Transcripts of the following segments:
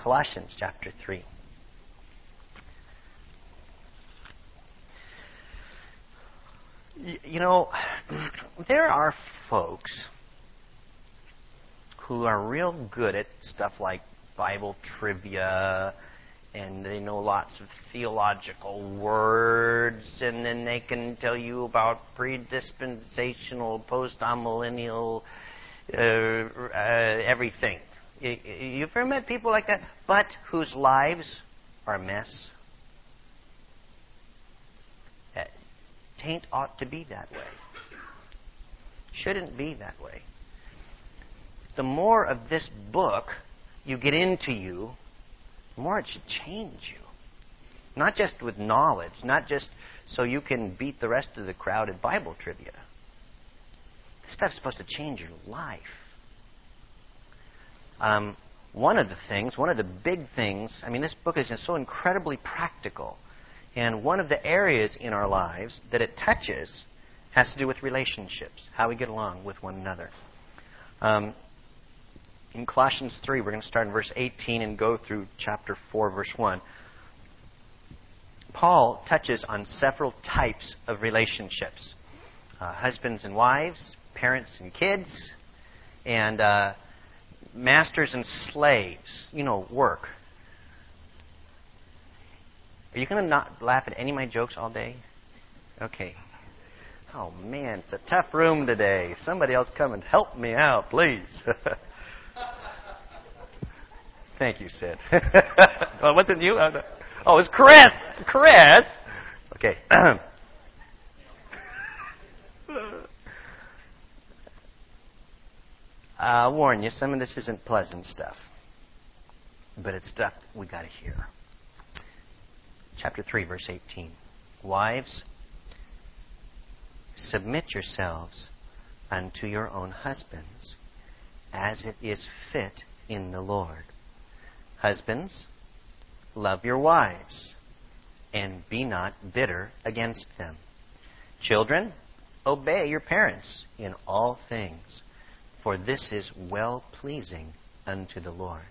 Colossians chapter 3. You know, there are folks who are real good at stuff like Bible trivia, and they know lots of theological words, and then they can tell you about predispensational, post-amillennial, everything. You've ever met people like that, but whose lives are a mess? Taint ought to be that way. Shouldn't be that way. The more of this book you get into you, the more it should change you. Not just with knowledge, not just so you can beat the rest of the crowd at Bible trivia. This stuff's supposed to change your life. One of the big things, this book is so incredibly practical. And one of the areas in our lives that it touches has to do with relationships, how we get along with one another. In Colossians 3, we're going to start in verse 18 and go through chapter 4, verse 1. Paul touches on several types of relationships. Husbands and wives, parents and kids, and masters and slaves. Work. Are you going to not laugh at any of my jokes all day? Okay. Oh, man, it's a tough room today. Somebody else come and help me out, please. Thank you, Sid. Well, wasn't you? Oh, it's Chris. Chris. Okay. I'll warn you, some of this isn't pleasant stuff. But it's stuff we got to hear. Chapter 3, verse 18. Wives, submit yourselves unto your own husbands, as it is fit in the Lord. Husbands, love your wives, and be not bitter against them. Children, obey your parents in all things, for this is well-pleasing unto the Lord.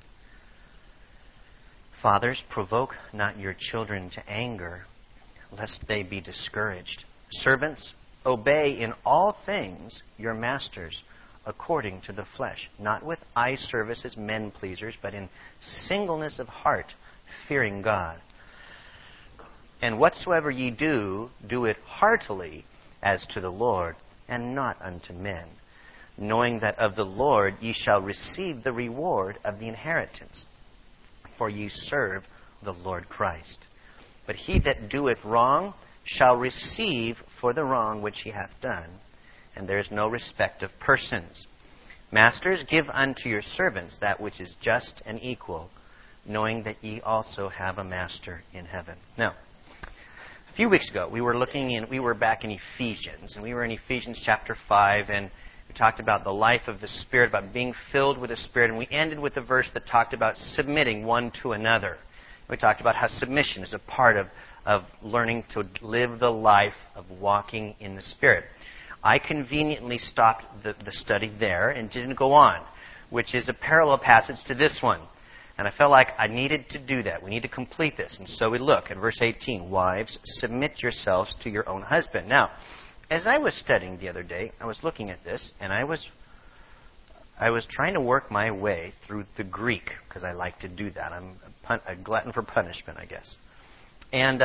Fathers, provoke not your children to anger, lest they be discouraged. Servants, obey in all things your masters according to the flesh, not with eye service as men pleasers, but in singleness of heart, fearing God. And whatsoever ye do, do it heartily as to the Lord, and not unto men, knowing that of the Lord ye shall receive the reward of the inheritance. For ye serve the Lord Christ. But he that doeth wrong shall receive for the wrong which he hath done, and there is no respect of persons. Masters, give unto your servants that which is just and equal, knowing that ye also have a master in heaven. Now, a few weeks ago, we were back in Ephesians, and we were in Ephesians chapter 5, and we talked about the life of the Spirit, about being filled with the Spirit, and we ended with a verse that talked about submitting one to another. We talked about how submission is a part of learning to live the life of walking in the Spirit. I conveniently stopped the study there and didn't go on, which is a parallel passage to this one. And I felt like I needed to do that. We need to complete this. And so we look at verse 18. Wives, submit yourselves to your own husband. Now, as I was studying the other day, I was looking at this, and I was trying to work my way through the Greek, because I like to do that. I'm a glutton for punishment, I guess. And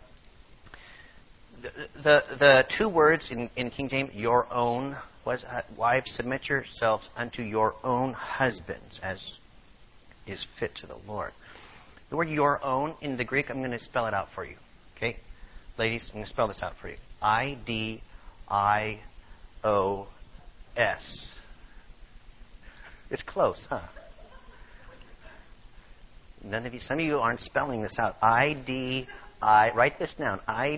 the two words in King James, your own, was wives, submit yourselves unto your own husbands, as is fit to the Lord. The word your own in the Greek, I'm going to spell it out for you. Okay? Ladies, I'm going to spell this out for you. I-D-I-O-S. It's close, huh? Some of you aren't spelling this out. write this down.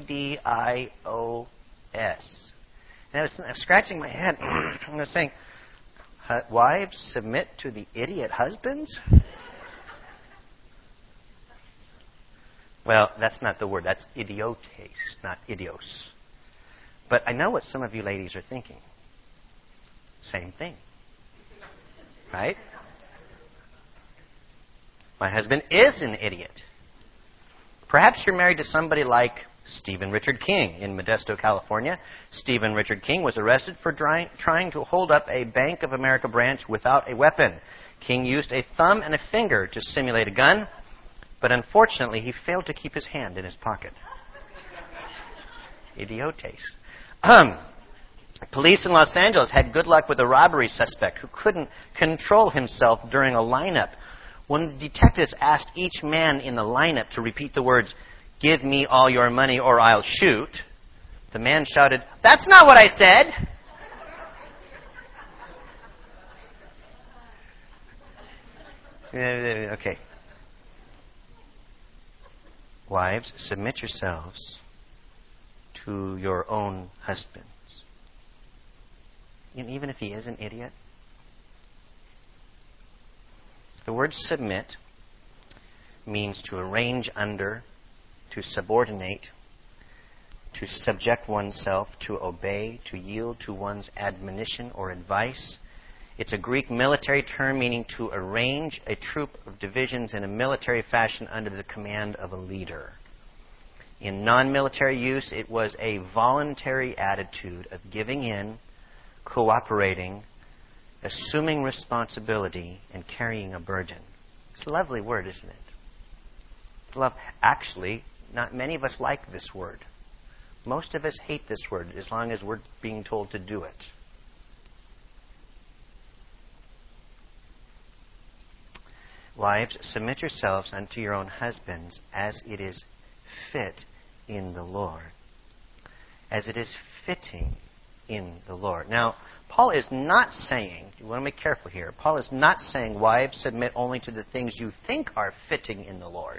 I-D-I-O-S. And I was scratching my head. I was saying, wives, submit to the idiot husbands? Well, that's not the word. That's idiotes, not idios. But I know what some of you ladies are thinking. Same thing. Right? My husband is an idiot. Perhaps you're married to somebody like Stephen Richard King in Modesto, California. Stephen Richard King was arrested for trying to hold up a Bank of America branch without a weapon. King used a thumb and a finger to simulate a gun, but unfortunately he failed to keep his hand in his pocket. Idiotes. Police in Los Angeles had good luck with a robbery suspect who couldn't control himself during a lineup. When the detectives asked each man in the lineup to repeat the words, "Give me all your money or I'll shoot," the man shouted, "That's not what I said!" Okay. Wives, submit yourselves to your own husbands. Even if he is an idiot. The word submit means to arrange under, to subordinate, to subject oneself, to obey, to yield to one's admonition or advice. It's a Greek military term meaning to arrange a troop of divisions in a military fashion under the command of a leader. In non-military use, it was a voluntary attitude of giving in, cooperating, assuming responsibility, and carrying a burden. It's a lovely word, isn't it? Actually, not many of us like this word. Most of us hate this word as long as we're being told to do it. Wives, submit yourselves unto your own husbands as it is fit in the Lord. As it is fitting in the Lord. Now, Paul is not saying, you want to be careful here, Paul is not saying, wives, submit only to the things you think are fitting in the Lord.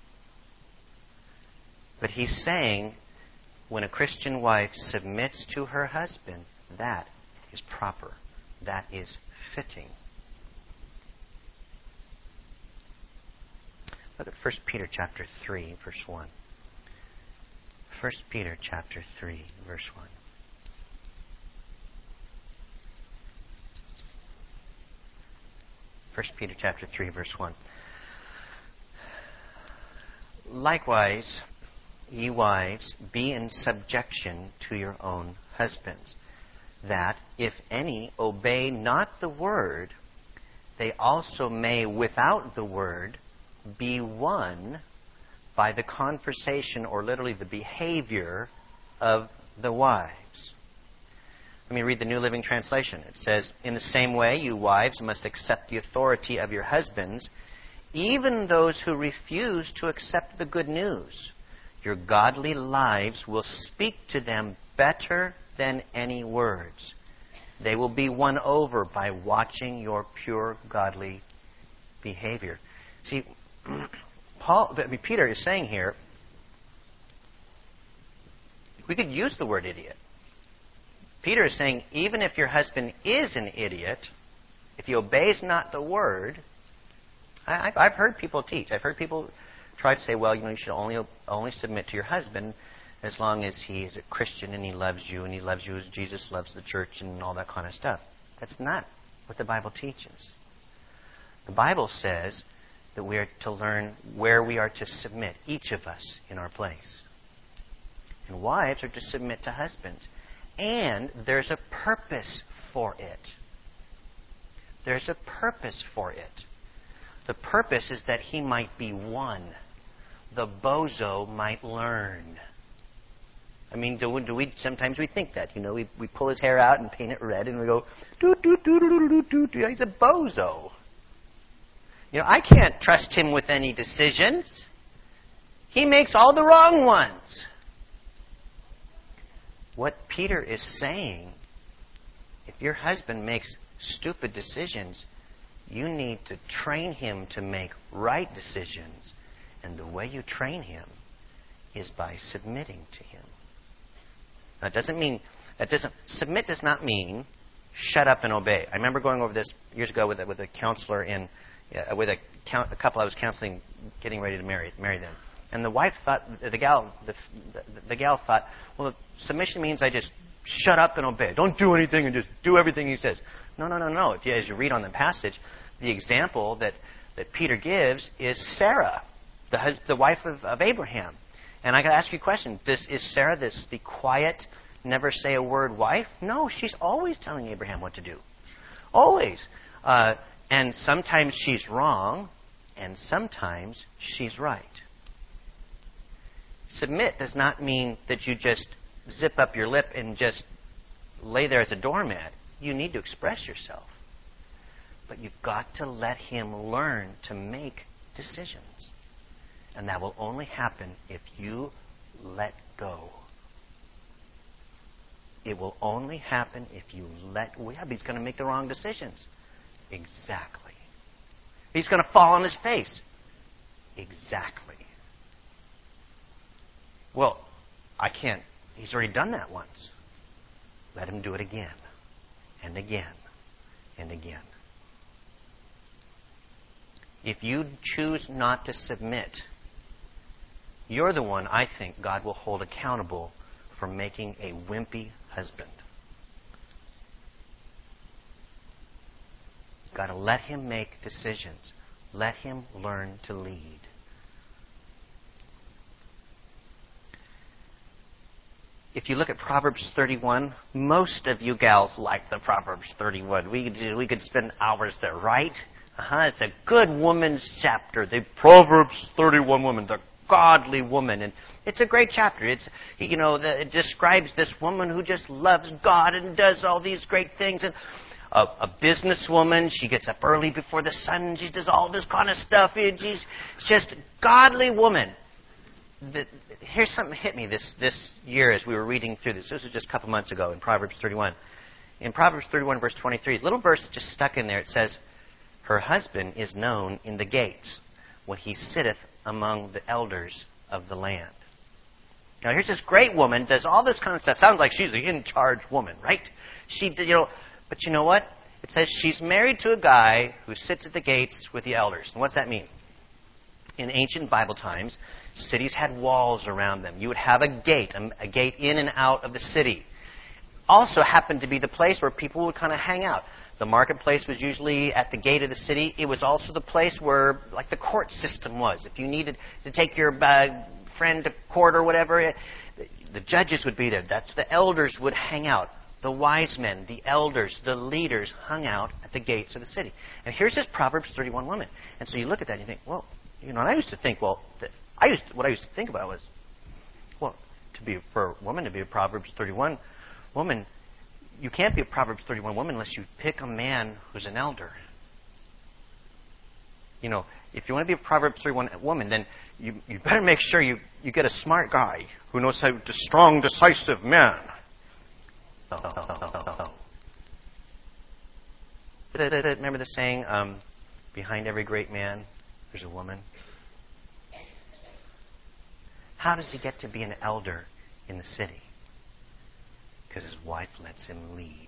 But he's saying, when a Christian wife submits to her husband, that is proper. That is fitting. Look at 1 Peter chapter 3, verse 1. 1 Peter chapter 3, verse 1. First Peter chapter 3, verse 1. Likewise, ye wives, be in subjection to your own husbands, that if any obey not the word, they also may without the word be won by the conversation, or literally the behavior, of the wives. Let me read the New Living Translation. It says, in the same way, you wives must accept the authority of your husbands, even those who refuse to accept the good news. Your godly lives will speak to them better than any words. They will be won over by watching your pure godly behavior. See, Peter is saying here, we could use the word idiot. Peter is saying, even if your husband is an idiot, if he obeys not the word, I've heard people teach. I've heard people try to say, well, you should only submit to your husband as long as he is a Christian and he loves you as Jesus loves the church and all that kind of stuff. That's not what the Bible teaches. The Bible says that we are to learn where we are to submit, each of us in our place. And wives are to submit to husbands. And there's a purpose for it. There's a purpose for it. The purpose is that he might be won. The bozo might learn. I mean, do we sometimes we think that, we pull his hair out and paint it red and we go, he's a bozo. I can't trust him with any decisions. He makes all the wrong ones. What Peter is saying, if your husband makes stupid decisions, you need to train him to make right decisions. And the way you train him is by submitting to him. Submit does not mean shut up and obey. I remember going over this years ago with a counselor with a couple I was counseling, getting ready to marry them. And the wife thought, the gal thought, well, submission means I just shut up and obey. Don't do anything and just do everything he says. No. As you read on the passage, the example that that Peter gives is Sarah, the wife of Abraham. And I got to ask you a question. Is Sarah the quiet, never say a word wife? No, she's always telling Abraham what to do. Always. And sometimes she's wrong, and sometimes she's right. Submit does not mean that you just zip up your lip and just lay there as a doormat. You need to express yourself. But you've got to let him learn to make decisions. And that will only happen if you let go. It will only happen if you let go. Yeah, he's going to make the wrong decisions. Exactly. He's going to fall on his face. Exactly. Well, I can't. He's already done that once. Let him do it again, and again, and again. If you choose not to submit, you're the one, I think, God will hold accountable for making a wimpy husband. You've got to let him make decisions. Let him learn to lead. If you look at Proverbs 31, most of you gals like the Proverbs 31. We could spend hours there, right? It's a good woman's chapter. The Proverbs 31 woman, the godly woman. And it's a great chapter. It describes this woman who just loves God and does all these great things. And a businesswoman, she gets up early before the sun. She does all this kind of stuff. She's just a godly woman. Here's something that hit me this year as we were reading through this. This was just a couple months ago in Proverbs 31. In Proverbs 31, verse 23, a little verse just stuck in there. It says, her husband is known in the gates when he sitteth among the elders of the land. Now here's this great woman, does all this kind of stuff. Sounds like she's an in-charge woman, right? But you know what? It says she's married to a guy who sits at the gates with the elders. And what's that mean? In ancient Bible times, cities had walls around them. You would have a gate in and out of the city. Also happened to be the place where people would kind of hang out. The marketplace was usually at the gate of the city. It was also the place where, like, the court system was. If you needed to take your friend to court or whatever, the judges would be there. That's the elders would hang out. The wise men, the elders, the leaders hung out at the gates of the city. And here's this Proverbs 31 woman. And so you look at that and you think, well, and I used to think, what I used to think about was, well, for a woman to be a Proverbs 31 woman, you can't be a Proverbs 31 woman unless you pick a man who's an elder. If you want to be a Proverbs 31 woman, then you better make sure you get a smart guy who knows how to strong, decisive man. Remember the saying, behind every great man, there's a woman? How does he get to be an elder in the city? Because his wife lets him lead.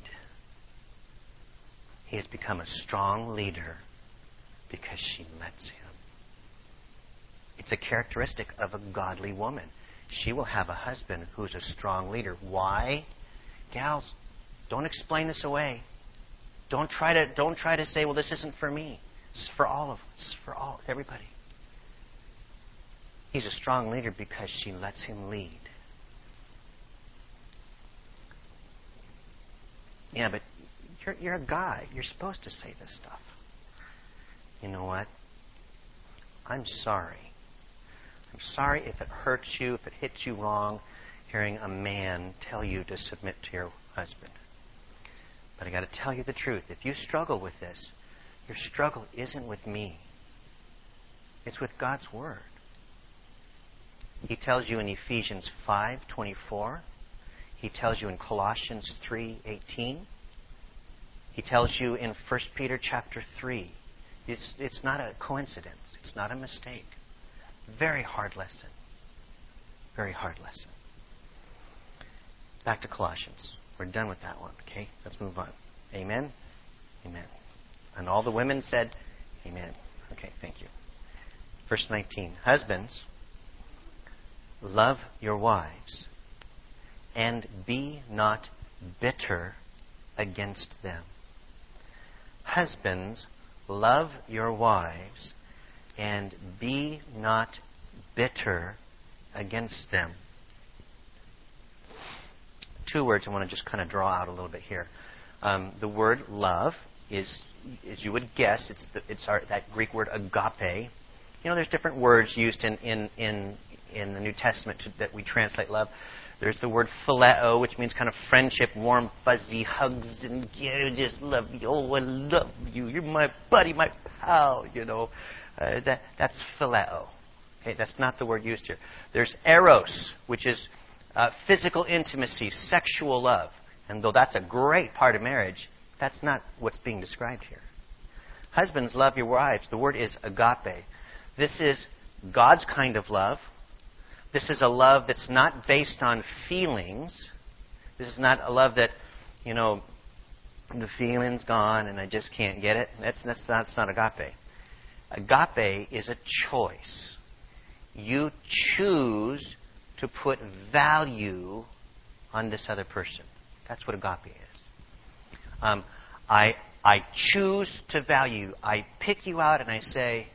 He has become a strong leader because she lets him. It's a characteristic of a godly woman. She will have a husband who's a strong leader. Why? Gals, don't explain this away. Don't try to say, well, this isn't for me. This is for all of us. This is for everybody. He's a strong leader because she lets him lead. Yeah, but you're a guy. You're supposed to say this stuff. You know what? I'm sorry. I'm sorry if it hurts you, if it hits you wrong, hearing a man tell you to submit to your husband. But I got to tell you the truth. If you struggle with this, your struggle isn't with me. It's with God's Word. He tells you in Ephesians 5:24. He tells you in Colossians 3:18. He tells you in 1 Peter chapter 3. It's not a coincidence. It's not a mistake. Very hard lesson. Very hard lesson. Back to Colossians. We're done with that one, okay? Let's move on. Amen? Amen. And all the women said, amen. Okay, thank you. Verse 19. Husbands, love your wives, and be not bitter against them. Husbands, Love your wives and be not bitter against them. Two words I want to just kind of draw out a little bit here. The word love is, as you would guess, it's that Greek word agape. You know, there's different words used in the New Testament that we translate love. There's the word phileo, which means kind of friendship, warm, fuzzy hugs, and I just love you. Oh, I love you. You're my buddy, my pal. You know, that's phileo. Okay, that's not the word used here. There's eros, which is physical intimacy, sexual love. And though that's a great part of marriage, that's not what's being described here. Husbands, love your wives. The word is agape. This is God's kind of love. This is a love that's not based on feelings. This is not a love that, you know, the feeling's gone and I just can't get it. That's not agape. Agape is a choice. You choose to put value on this other person. That's what agape is. I choose to value. I pick you out and I say,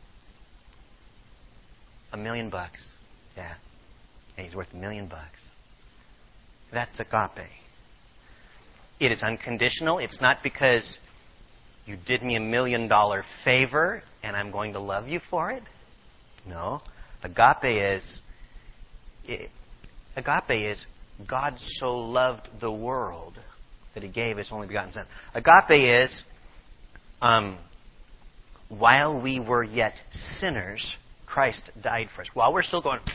$1 million. Yeah, he's worth $1 million. That's agape. It is unconditional. It's not because you did me $1 million favor and I'm going to love you for it. No. Agape is God so loved the world that He gave His only begotten Son. Agape is, while we were yet sinners, Christ died for us. While we're still going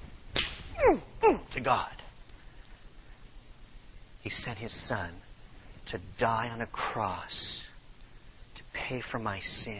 to God, He sent His Son to die on a cross to pay for my sins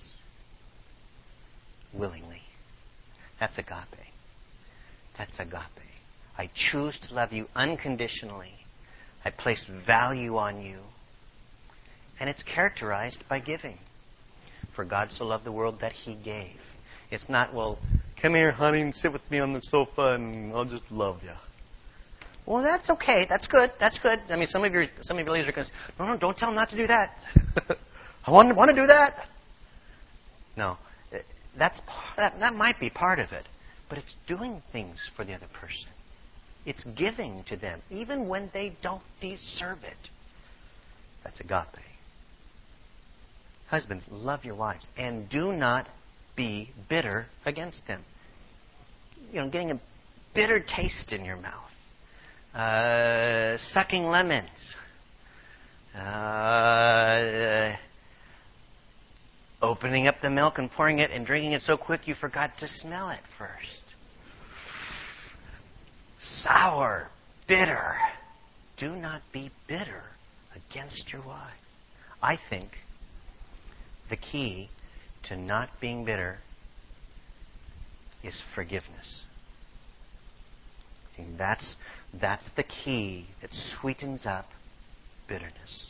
willingly. That's agape. That's agape. I choose to love you unconditionally. I place value on you. And it's characterized by giving. For God so loved the world that He gave. It's not, well, come here, honey, and sit with me on the sofa, and I'll just love you. Well, that's okay. That's good. That's good. I mean, some of your ladies are going to say, no, don't tell him not to do that. I want to do that. No, that might be part of it, but it's doing things for the other person. It's giving to them, even when they don't deserve it. That's agape. Husbands, love your wives, and do not be bitter against them. You know, getting a bitter taste in your mouth. Sucking lemons. Opening up the milk and pouring it and drinking it so quick you forgot to smell it first. Sour, bitter. Do not be bitter against your wife. I think the key to not being bitter is forgiveness. And that's the key that sweetens up bitterness.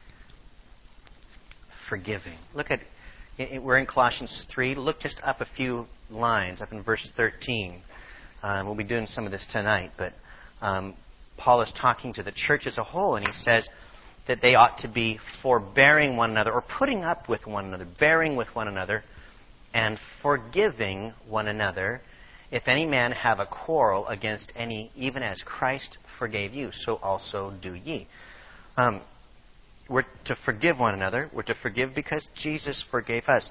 Forgiving. Look at, we're in Colossians 3. Look just up a few lines, up in verse 13. We'll be doing some of this tonight, but Paul is talking to the church as a whole, and he says that they ought to be forbearing one another, or putting up with one another, bearing with one another, and forgiving one another. If any man have a quarrel against any, even as Christ forgave you, so also do ye. We're to forgive one another. We're to forgive because Jesus forgave us.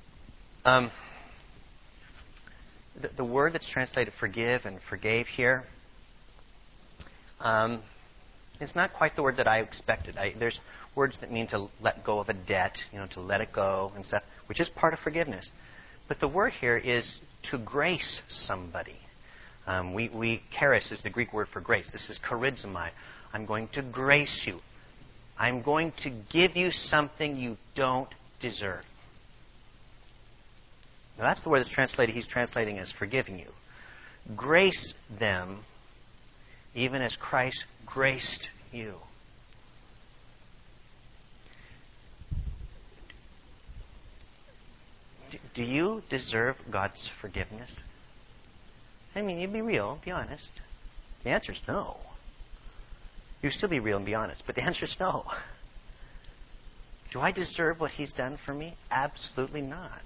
The word that's translated forgive and forgave here is not quite the word that I expected. There's words that mean to let go of a debt, to let it go and stuff, which is part of forgiveness. But the word here is to grace somebody. Charis is the Greek word for grace. This is charizomai. I'm going to grace you. I'm going to give you something you don't deserve. Now that's the word that's translated. He's translating as forgiving you. Grace them, even as Christ graced you. Do you deserve God's forgiveness? I mean, you be real, be honest. The answer is no. You still be real and be honest, but the answer is no. Do I deserve what he's done for me? Absolutely not.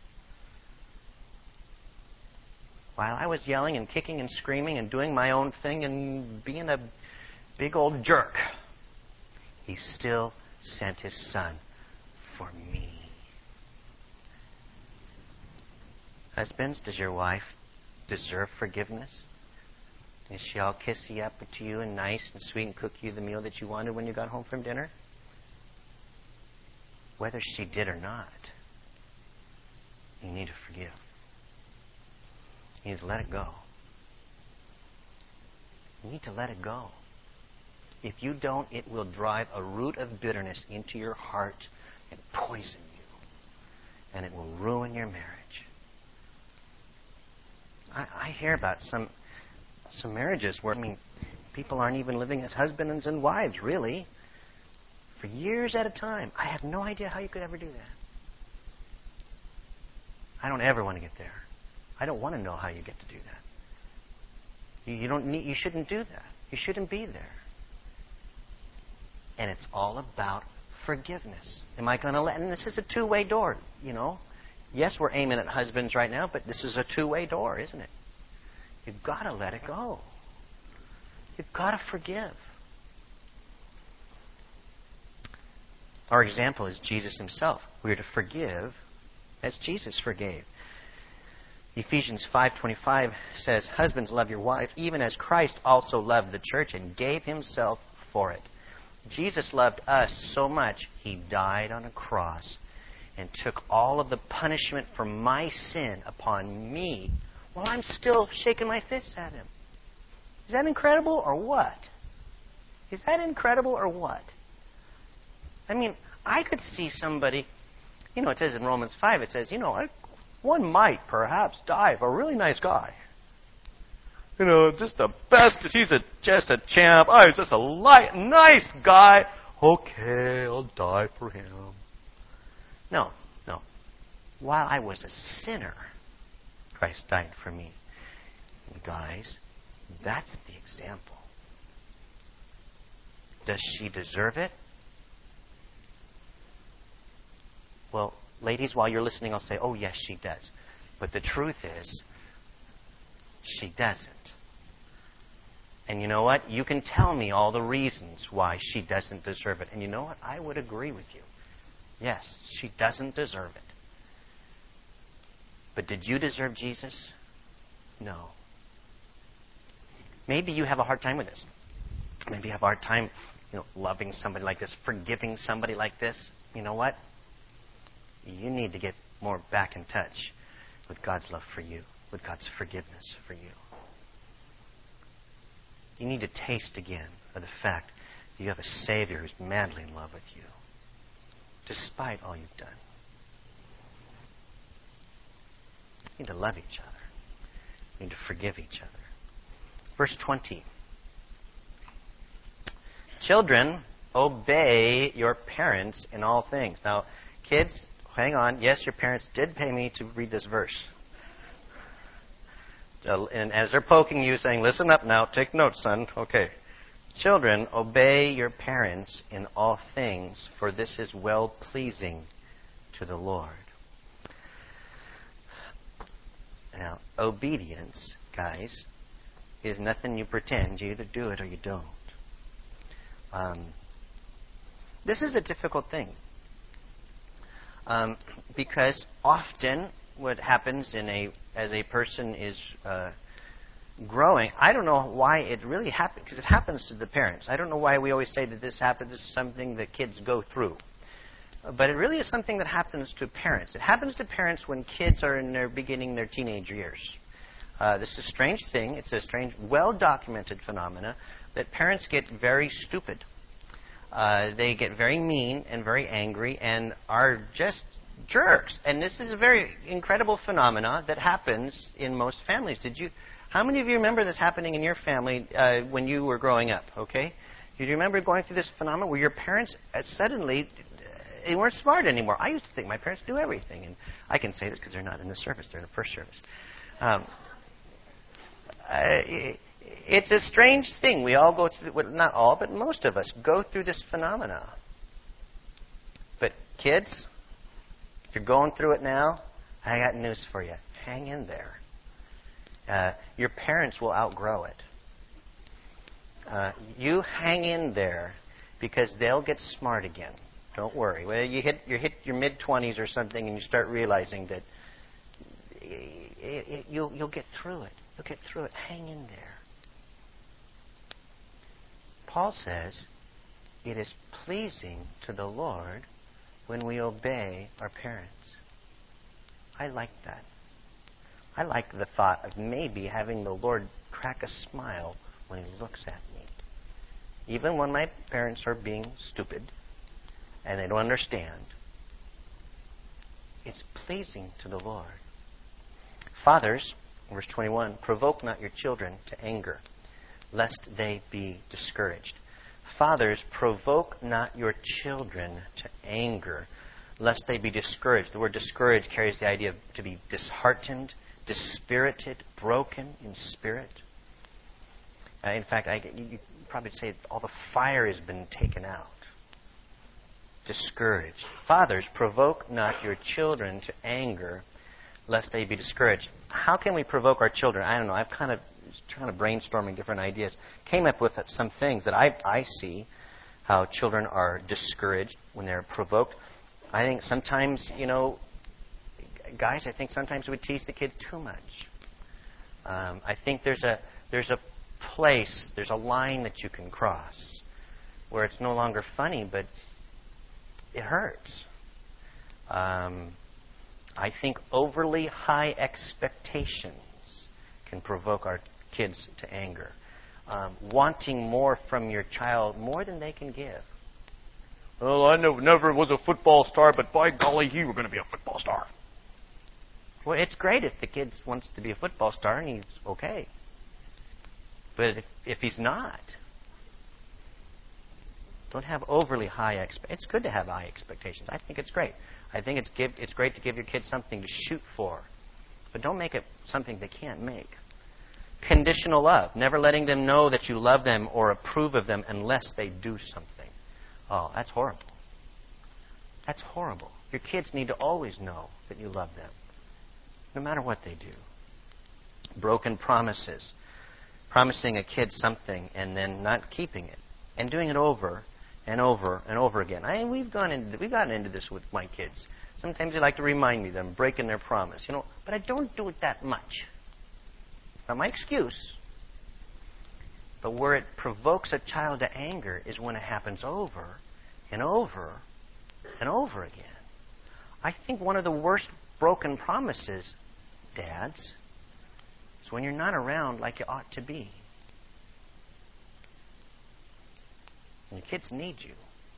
While I was yelling and kicking and screaming and doing my own thing and being a big old jerk, he still sent his son for me. Husbands, does your wife deserve forgiveness? Is she all kissy up to you and nice and sweet and cook you the meal that you wanted when you got home from dinner? Whether she did or not, you need to forgive. You need to let it go. You need to let it go. If you don't, it will drive a root of bitterness into your heart and poison you. And it will ruin your marriage. I hear about some marriages where, people aren't even living as husbands and wives, really, for years at a time. I have no idea how you could ever do that. I don't ever want to get there. I don't want to know how you get to do that. You shouldn't do that. You shouldn't be there. And it's all about forgiveness. Am I going to let? And this is a two-way door, Yes, we're aiming at husbands right now, but this is a two-way door, isn't it? You've got to let it go. You've got to forgive. Our example is Jesus himself. We are to forgive as Jesus forgave. Ephesians 5:25 says, "Husbands, love your wife, even as Christ also loved the church and gave himself for it." Jesus loved us so much, he died on a cross and took all of the punishment for my sin upon me while I'm still shaking my fists at him. Is that incredible or what? Is that incredible or what? I could see somebody, it says in Romans 5, it says, one might perhaps die of a really nice guy. Just the best. He's just a champ. Oh, he's just a nice guy. Okay, I'll die for him. No. While I was a sinner, Christ died for me. And guys, that's the example. Does she deserve it? Well, ladies, while you're listening, I'll say, oh, yes, she does. But the truth is, she doesn't. And you know what? You can tell me all the reasons why she doesn't deserve it. And you know what? I would agree with you. Yes, she doesn't deserve it. But did you deserve Jesus? No. Maybe you have a hard time with this. Maybe you have a hard time, loving somebody like this, forgiving somebody like this. You know what? You need to get more back in touch with God's love for you, with God's forgiveness for you. You need to taste again of the fact that you have a Savior who's madly in love with you, despite all you've done. You need to love each other. You need to forgive each other. Verse 20. Children, obey your parents in all things. Now, kids, hang on. Yes, your parents did pay me to read this verse. And as they're poking you, saying, listen up now, take notes, son. Okay. Children, obey your parents in all things, for this is well-pleasing to the Lord. Now, obedience, guys, is nothing you pretend. You either do it or you don't. This is a difficult thing. Because often what happens as a person is growing, I don't know why it really happens, because it happens to the parents. I don't know why we always say that this happens. This is something that kids go through. But it really is something that happens to parents. It happens to parents when kids are beginning their teenage years. This is a strange thing. It's a strange, well-documented phenomena that parents get very stupid. They get very mean and very angry and are just jerks. And this is a very incredible phenomena that happens in most families. How many of you remember this happening in your family when you were growing up? Okay, do you remember going through this phenomenon where your parents suddenly they weren't smart anymore? I used to think my parents knew everything, and I can say this because they're not in the service; they're in the first service. It's a strange thing. We all go through, well, not all, but most of us go through this phenomena. But Kids, if you're going through it now, I got news for you. Hang in there. Your parents will outgrow it. You hang in there because they'll get smart again. Don't worry. Well, you hit your mid-20s or something and you start realizing that you'll get through it. You'll get through it. Hang in there. Paul says it is pleasing to the Lord when we obey our parents. I like that. I like the thought of maybe having the Lord crack a smile when He looks at me. Even when my parents are being stupid and they don't understand, it's pleasing to the Lord. Fathers, verse 21, provoke not your children to anger, lest they be discouraged. Fathers, provoke not your children to anger, lest they be discouraged. The word discouraged carries the idea of to be disheartened, dispirited, broken in spirit. In fact, you probably say all the fire has been taken out. Discouraged. Fathers, provoke not your children to anger, lest they be discouraged. How can we provoke our children? I don't know. I've kind of brainstorming different ideas. Came up with some things that I see how children are discouraged when they're provoked. I think sometimes, guys, sometimes we tease the kids too much. I think there's a place, there's a line that you can cross where it's no longer funny, but it hurts. I think overly high expectations can provoke our kids to anger. Wanting more from your child, more than they can give. Well, I never was a football star, but by golly, you were going to be a football star. Well, it's great if the kid wants to be a football star and he's okay. But if he's not, don't have overly high expectations. It's good to have high expectations. I think it's great. I think it's great to give your kids something to shoot for. But don't make it something they can't make. Conditional love. Never letting them know that you love them or approve of them unless they do something. Oh, that's horrible. That's horrible. Your kids need to always know that you love them, no matter what they do. Broken promises. Promising a kid something and then not keeping it. And doing it over and over and over again. We've gotten into this with my kids. Sometimes they like to remind me that I'm breaking their promise. But I don't do it that much. It's not my excuse. But where it provokes a child to anger is when it happens over and over and over again. I think one of the worst broken promises, dads, is when you're not around like you ought to be. And your kids need you.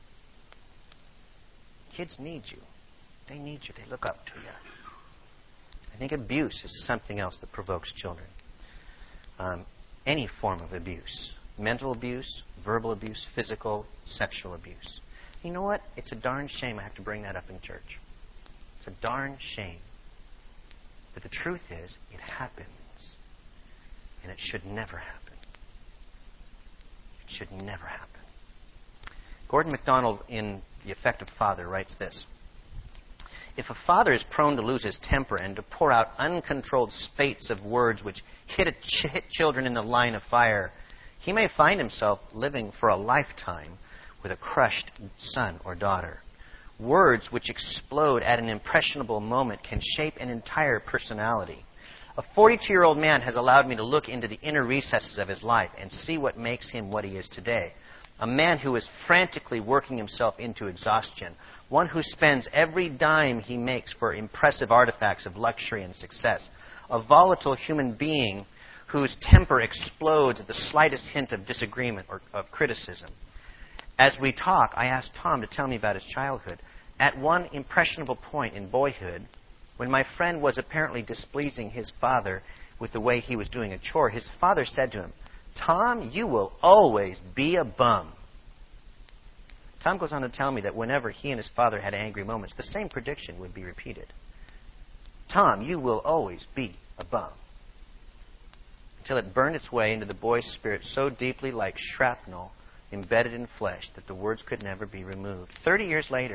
Kids need you. They need you. They look up to you. I think abuse is something else that provokes children. Any form of abuse. Mental abuse, verbal abuse, physical, sexual abuse. You know what? It's a darn shame I have to bring that up in church. It's a darn shame. But the truth is, it happens. And it should never happen. It should never happen. Gordon MacDonald, in The Effective Father, writes this. If a father is prone to lose his temper and to pour out uncontrolled spates of words which hit children in the line of fire, he may find himself living for a lifetime with a crushed son or daughter. Words which explode at an impressionable moment can shape an entire personality. A 42-year-old man has allowed me to look into the inner recesses of his life and see what makes him what he is today. A man who is frantically working himself into exhaustion. One who spends every dime he makes for impressive artifacts of luxury and success. A volatile human being whose temper explodes at the slightest hint of disagreement or of criticism. As we talk, I asked Tom to tell me about his childhood. At one impressionable point in boyhood, when my friend was apparently displeasing his father with the way he was doing a chore, his father said to him, "Tom, you will always be a bum." Tom goes on to tell me that whenever he and his father had angry moments, the same prediction would be repeated. "Tom, you will always be a bum." Until it burned its way into the boy's spirit so deeply like shrapnel embedded in flesh that the words could never be removed. 30 years later,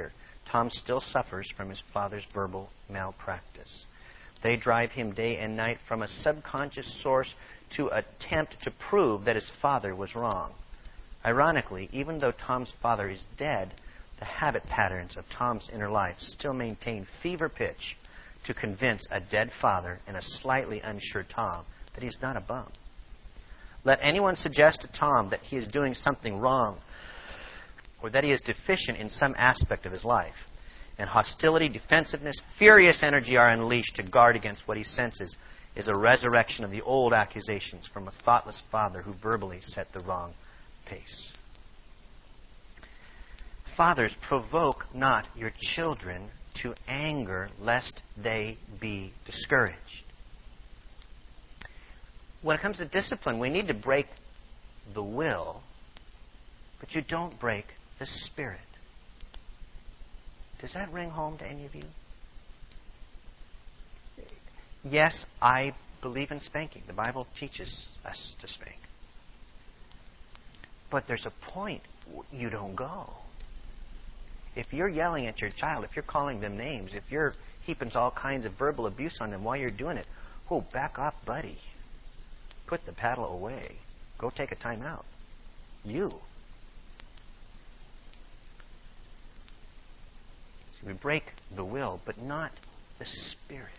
Tom still suffers from his father's verbal malpractice. They drive him day and night from a subconscious source to attempt to prove that his father was wrong. Ironically, even though Tom's father is dead, the habit patterns of Tom's inner life still maintain fever pitch to convince a dead father and a slightly unsure Tom that he's not a bum. Let anyone suggest to Tom that he is doing something wrong or that he is deficient in some aspect of his life, and hostility, defensiveness, furious energy are unleashed to guard against what he senses is a resurrection of the old accusations from a thoughtless father who verbally set the wrong pace. Fathers, provoke not your children to anger, lest they be discouraged. When it comes to discipline, we need to break the will, but you don't break the spirit. Does that ring home to any of you? Yes, I believe in spanking. The Bible teaches us to spank. But there's a point you don't go. If you're yelling at your child, if you're calling them names, if you're heaping all kinds of verbal abuse on them while you're doing it, oh, back off, buddy. Put the paddle away. Go take a time out. You. So we break the will, but not the spirit.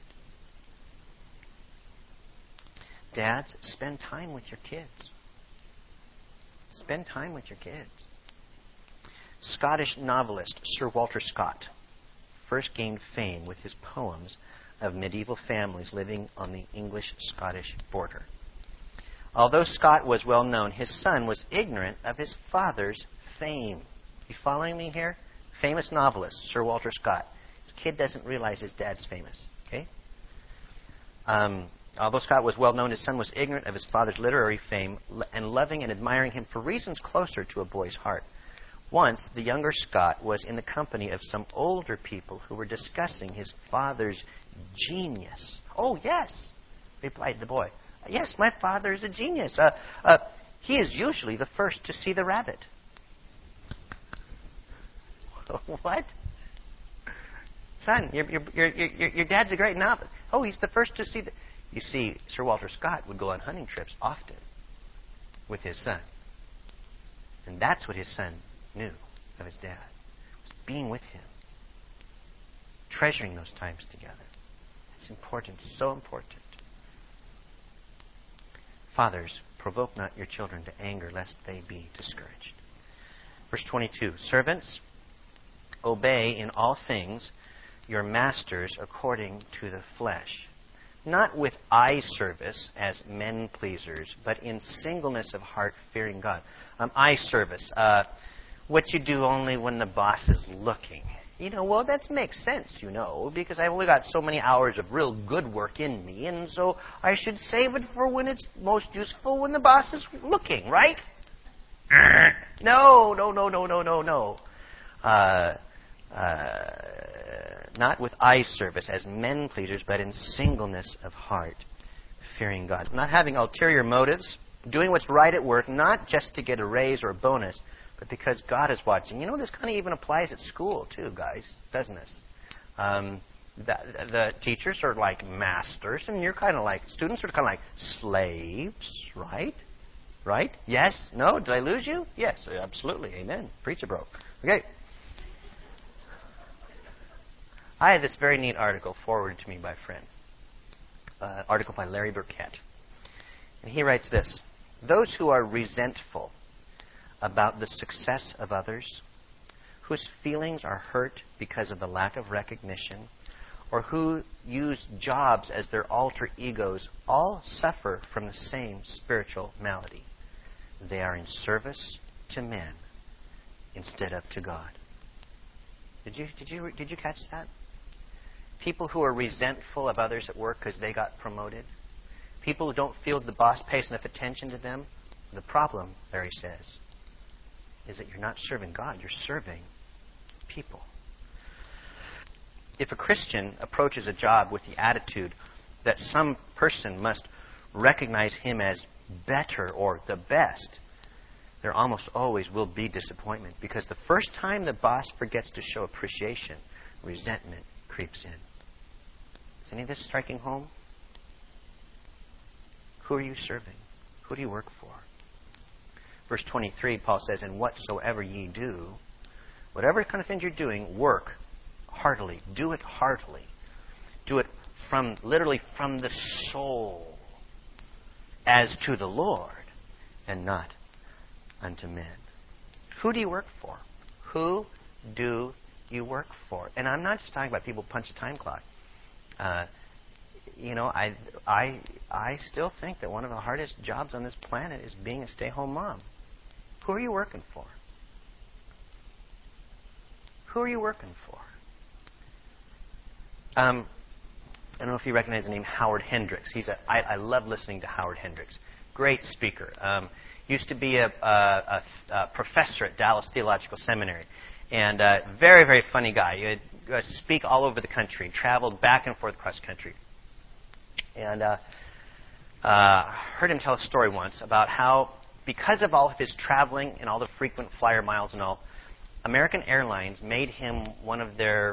Dads, spend time with your kids. Spend time with your kids. Scottish novelist Sir Walter Scott first gained fame with his poems of medieval families living on the English-Scottish border. Although Scott was well known, his son was ignorant of his father's fame. You following me here? Famous novelist Sir Walter Scott. His kid doesn't realize his dad's famous. Okay? Although Scott was well known, his son was ignorant of his father's literary fame and loving and admiring him for reasons closer to a boy's heart. Once, the younger Scott was in the company of some older people who were discussing his father's genius. Oh, yes, replied the boy. Yes, my father is a genius. He is usually the first to see the rabbit. What? Son, your dad's a great novelist. Oh, he's the first to see the... You see, Sir Walter Scott would go on hunting trips often with his son. And that's what his son knew of his dad. Was being with him. Treasuring those times together. It's important, so important. Fathers, provoke not your children to anger, lest they be discouraged. Verse 22, servants, obey in all things your masters according to the flesh, not with eye service as men pleasers, but in singleness of heart, fearing God. Eye service, what you do only when the boss is looking. You know, well, that makes sense, you know, because I've only got so many hours of real good work in me, and so I should save it for when it's most useful when the boss is looking, right? No. Not with eye service as men pleasers, but in singleness of heart, fearing God. Not having ulterior motives, doing what's right at work, not just to get a raise or a bonus, but because God is watching. You know, this kind of even applies at school too, guys, doesn't this? The teachers are like masters, and you're kind of like, students are kind of like slaves, right? Right? Yes? No? Did I lose you? Yes, absolutely. Amen. Preach it, bro. Okay. I had this very neat article forwarded to me by a friend. Article by Larry Burkett. And he writes this: those who are resentful about the success of others, whose feelings are hurt because of the lack of recognition, or who use jobs as their alter egos, all suffer from the same spiritual malady. They are in service to men instead of to God. Did you catch that? People who are resentful of others at work because they got promoted. People who don't feel the boss pays enough attention to them. The problem, Larry says, is that you're not serving God. You're serving people. If a Christian approaches a job with the attitude that some person must recognize him as better or the best, there almost always will be disappointment, because the first time the boss forgets to show appreciation, resentment creeps in. Is any of this striking home? Who are you serving? Who do you work for? Verse 23, Paul says, "And whatsoever ye do," whatever kind of things you're doing, work heartily. Do it heartily. Do it literally from the soul, as to the Lord, and not unto men. Who do you work for? Who do you work for? And I'm not just talking about people who punch a time clock. I still think that one of the hardest jobs on this planet is being a stay-home mom. Who are you working for? Who are you working for? I don't know if you recognize the name Howard Hendricks. I love listening to Howard Hendricks. Great speaker. Used to be a professor at Dallas Theological Seminary. And very, very funny guy. He would speak all over the country, traveled back and forth across the country. And heard him tell a story once about how, because of all of his traveling and all the frequent flyer miles and all, American Airlines made him one of their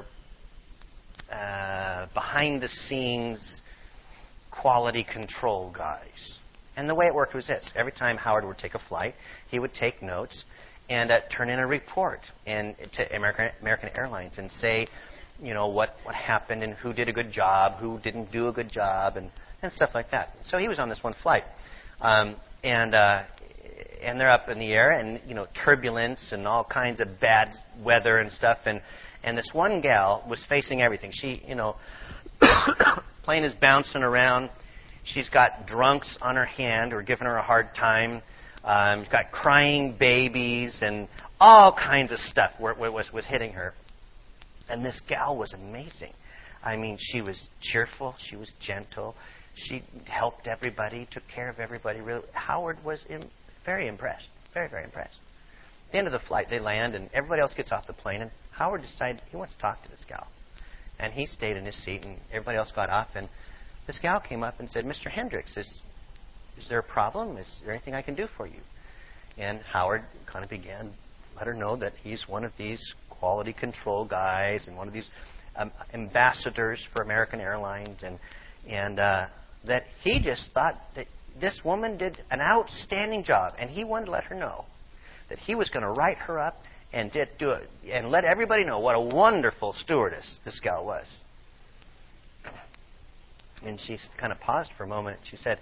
behind-the-scenes quality control guys. And the way it worked was this. Every time Howard would take a flight, he would take notes and turn in a report to American Airlines and say, what happened and who did a good job, who didn't do a good job, and stuff like that. So he was on this one flight. And they're up in the air, and, turbulence and all kinds of bad weather and stuff. And this one gal was facing everything. She, plane is bouncing around. She's got drunks on her hand who are giving her a hard time. She's got crying babies and all kinds of stuff was hitting her. And this gal was amazing. I mean, she was cheerful. She was gentle. She helped everybody, took care of everybody. Really, Howard was very impressed. Very, very impressed. At the end of the flight, they land, and everybody else gets off the plane. And Howard decided he wants to talk to this gal. And he stayed in his seat, and everybody else got off. And this gal came up and said, "Mr. Hendricks, is there a problem? Is there anything I can do for you?" And Howard kind of began, let her know that he's one of these quality control guys and one of these ambassadors for American Airlines, and that he just thought that this woman did an outstanding job, and he wanted to let her know that he was going to write her up and do it, and let everybody know what a wonderful stewardess this gal was. And she kind of paused for a moment. She said,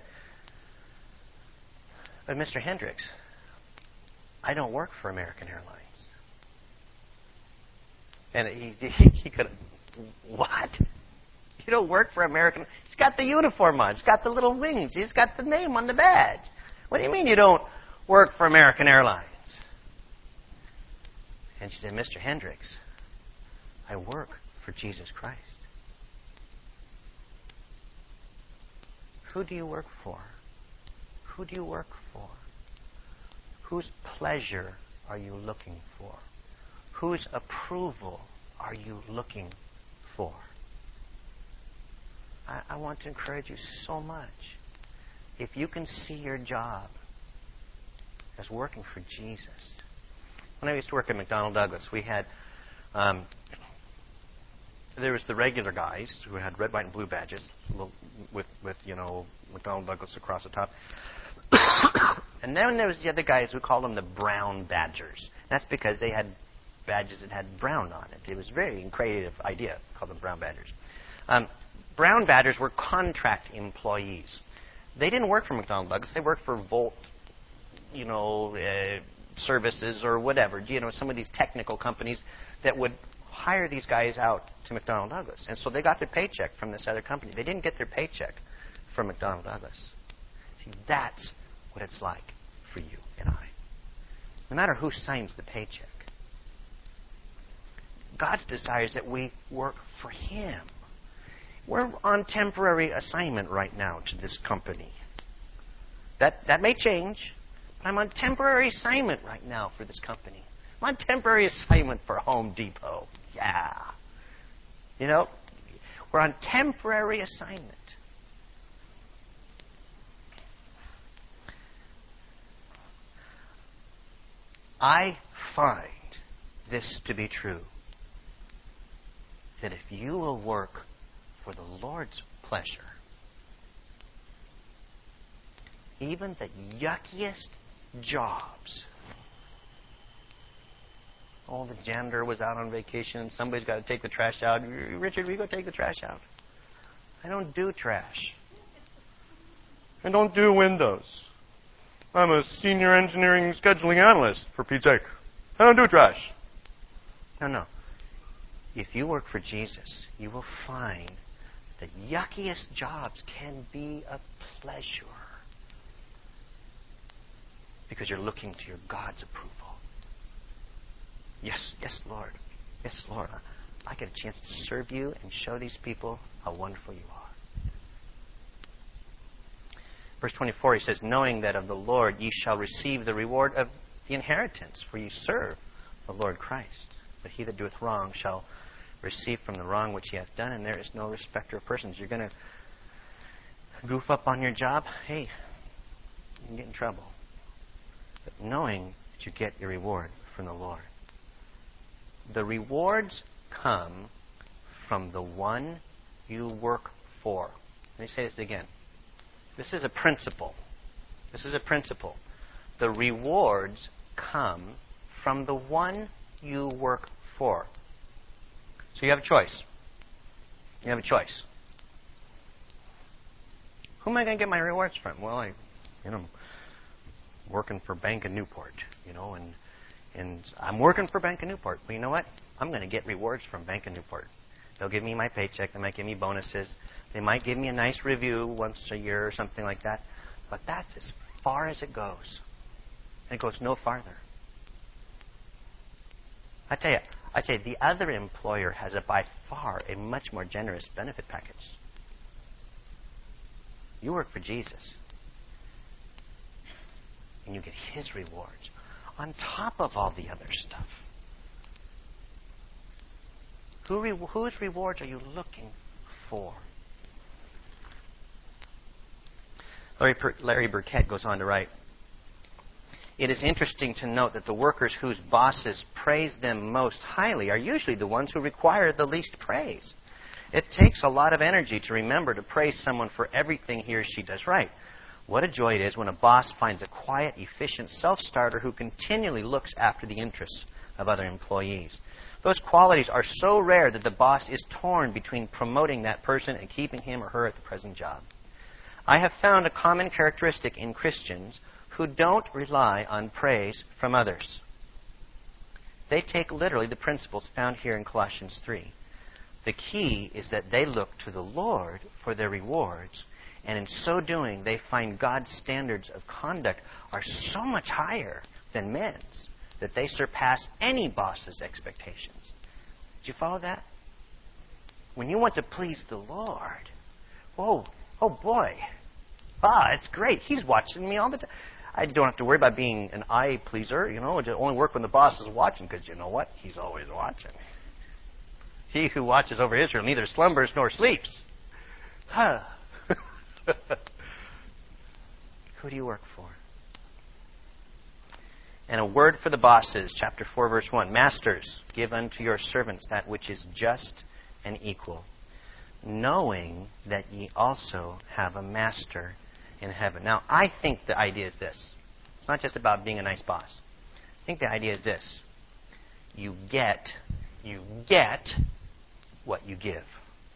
"But Mr. Hendricks, I don't work for American Airlines." And he could, "What? You don't work for American?" He's got the uniform on. He's got the little wings. He's got the name on the badge. "What do you mean you don't work for American Airlines?" And she said, "Mr. Hendricks, I work for Jesus Christ." Who do you work for? Who do you work for? Whose pleasure are you looking for? Whose approval are you looking for? I want to encourage you so much. If you can see your job as working for Jesus. When I used to work at McDonnell Douglas, we had there was the regular guys who had red, white, and blue badges with McDonnell Douglas across the top. And then there was the other guys who called them the brown badgers. That's because they had badges that had brown on it. It was a very creative idea, called them brown badgers. Brown badgers were contract employees. They didn't work for McDonnell Douglas. They worked for Volt, services or whatever. Some of these technical companies that would hire these guys out to McDonnell Douglas. And so they got their paycheck from this other company. They didn't get their paycheck from McDonnell Douglas. See, that's what it's like for you and I. No matter who signs the paycheck, God's desire is that we work for Him. We're on temporary assignment right now to this company. That may change, but I'm on temporary assignment right now for this company. I'm on temporary assignment for Home Depot. Yeah. We're on temporary assignment. I find this to be true, that if you will work for the Lord's pleasure, even the yuckiest jobs. Oh, the janitor was out on vacation and somebody's got to take the trash out. Richard, will you go take the trash out? I don't do trash. I don't do windows. I'm a senior engineering scheduling analyst, for Pete's sake. I don't do trash. No. If you work for Jesus, you will find the yuckiest jobs can be a pleasure because you're looking to your God's approval. Yes, Lord. Yes, Lord. I get a chance to serve you and show these people how wonderful you are. Verse 24, he says, knowing that of the Lord ye shall receive the reward of the inheritance, for ye serve the Lord Christ. But he that doeth wrong shall receive from the wrong which he hath done, and there is no respecter of persons. You're going to goof up on your job? Hey, you can get in trouble. But knowing that you get your reward from the Lord. The rewards come from the one you work for. Let me say this again. This is a principle. The rewards come from the one you work for. So you have a choice. Who am I going to get my rewards from? Well, I'm working for Bank of Newport, and I'm working for Bank of Newport. But you know what? I'm going to get rewards from Bank of Newport. They'll give me my paycheck. They might give me bonuses. They might give me a nice review once a year or something like that. But that's as far as it goes. And it goes no farther. I tell you, the other employer has by far a much more generous benefit package. You work for Jesus. And you get his rewards on top of all the other stuff. Whose rewards are you looking for? Larry Burkett goes on to write, it is interesting to note that the workers whose bosses praise them most highly are usually the ones who require the least praise. It takes a lot of energy to remember to praise someone for everything he or she does right. What a joy it is when a boss finds a quiet, efficient self-starter who continually looks after the interests of other employees. Those qualities are so rare that the boss is torn between promoting that person and keeping him or her at the present job. I have found a common characteristic in Christians who don't rely on praise from others. They take literally the principles found here in Colossians 3. The key is that they look to the Lord for their rewards, and in so doing, they find God's standards of conduct are so much higher than men's that they surpass any boss's expectations. Did you follow that? When you want to please the Lord, oh boy, it's great. He's watching me all the time. I don't have to worry about being an eye pleaser. Just only work when the boss is watching, because you know what? He's always watching. He who watches over Israel neither slumbers nor sleeps. Who do you work for? And a word for the bosses, chapter 4, verse 1. Masters, give unto your servants that which is just and equal, knowing that ye also have a master in heaven. Now, I think the idea is this. It's not just about being a nice boss. I think the idea is this. You get what you give.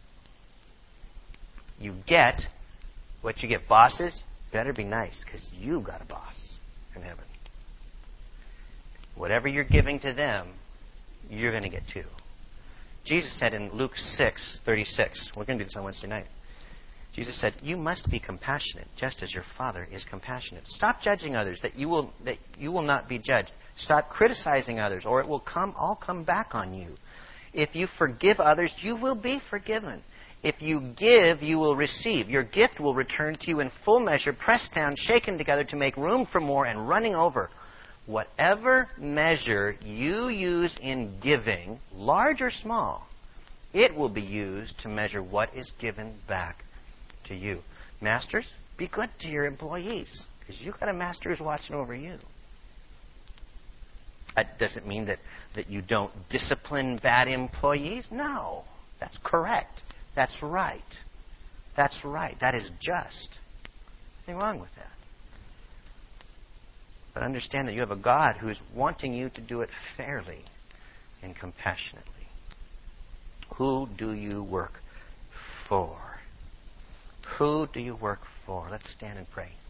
You get what you get. Bosses, better be nice, because you got a boss in heaven. Whatever you're giving to them, you're going to get too. Jesus said in Luke 6:36, we're going to do this on Wednesday night. Jesus said, you must be compassionate, just as your Father is compassionate. Stop judging others, that you will not be judged. Stop criticizing others, or it will all come back on you. If you forgive others, you will be forgiven. If you give, you will receive. Your gift will return to you in full measure, pressed down, shaken together to make room for more, and running over. Whatever measure you use in giving, large or small, it will be used to measure what is given back to you. Masters, be good to your employees, because you've got a master who's watching over you. Does it mean that you don't discipline bad employees? No. That's correct. That's right. That's right. That is just. Nothing wrong with that. But understand that you have a God who is wanting you to do it fairly and compassionately. Who do you work for? Who do you work for? Let's stand and pray.